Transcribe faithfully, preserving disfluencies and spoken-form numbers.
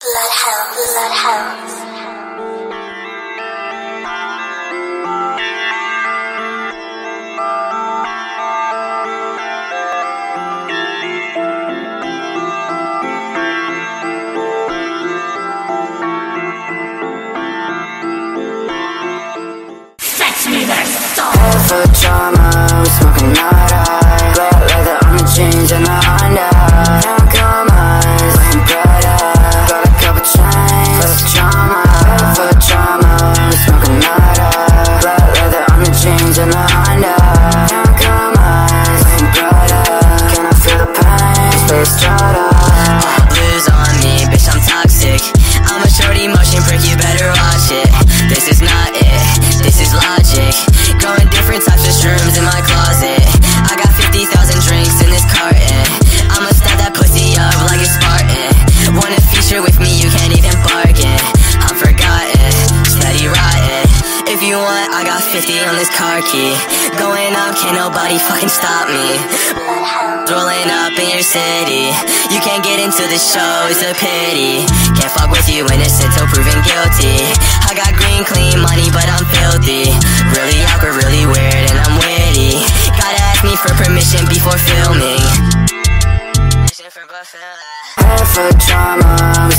Bloodhound, Bloodhound. Head for drama, we smoking nada. Black leather on the jeans and the Honda. Can't compromise, wearing Prada. Got a couple chains, for the drama. Head for drama, we smoking nada. Black leather on the jeans and the Honda. Can't compromise, wearing Prada. Can I feel the pain? Space Strada. All blues on me, bitch, I'm toxic. I'm a shorty motion prick, you better watch it. This is not it, this is logic. Growing different types of shrooms in my closet. I got fifty thousand drinks in this carton. I'ma stab that pussy up like a Spartan. Wanna feature with me, you can't even bargain. I'm forgotten, steady rotten. If you want, I got fifty on this car key. Going up, can't nobody fucking stop me. Rolling up in your city. You can't get into the show, it's a pity. Can't fuck with you innocent till proven guilty. I got green, clean money, but I'm filthy. Really awkward, really weird, and I'm witty. Gotta ask me for permission before filming. Head for drama, I'm